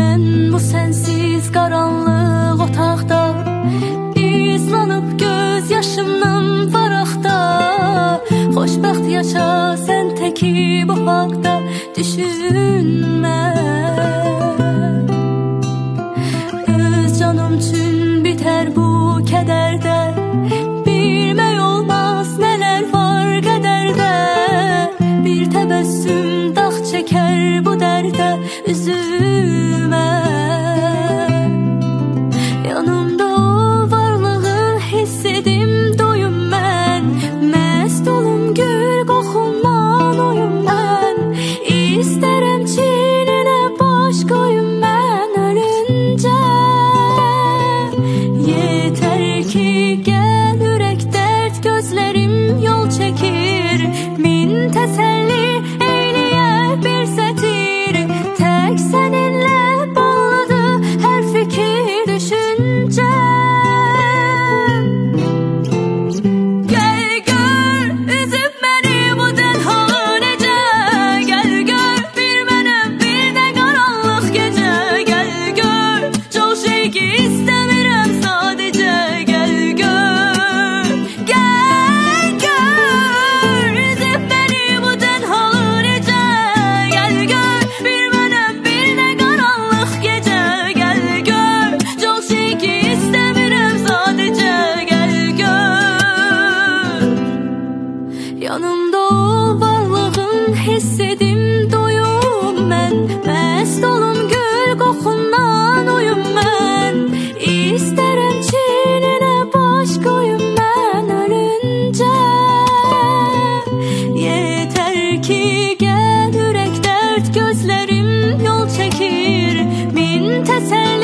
mən bu sənsiz qaranlıq otaqda, izlanıb göz yaşımdan faraqda. Xoşbəxt yaşa sən təki bu haqda düşünmə. Öz canım üçün bitər bu kədərdə, bilmək olmaz nələr var qədərdə. Bir təbəssüm dağ çəkər bu dərdə üzümə. Yanımda o varlığı hiss edim doyum mən, məst olum gül qoxundan oyum mən. İstərəm çininə baş qoyum mən ölüncə. Yetər ki gəl ürək dərd, gözlərim yol çəkir. Min təsəlli eyliyə bir sətir, tək səninlə bağlıdır hər fikir düşüncə. Gəl gör üzüb məni bu tənha necə, gəl gör bir mənəm bir də qaranlıq gecə. Gəl gör çox şey ki istəmirəm sadəcə. Gəl gör, gəl gör üzüb məni bu tənha necə, gəl gör bir mənəm bir də qaranlıq gecə. Gəl gör çox şey ki istəmirəm sadəcə. Gəl gör, yanımda o varlığın hiss edim doyum mən, məst olum gül qoxundan oyum mən. İstərəm çininə baş qoyum mən ölüncə. Yetər ki gəl ürək dərd, gözlərim yol çəkir. Min təsəlli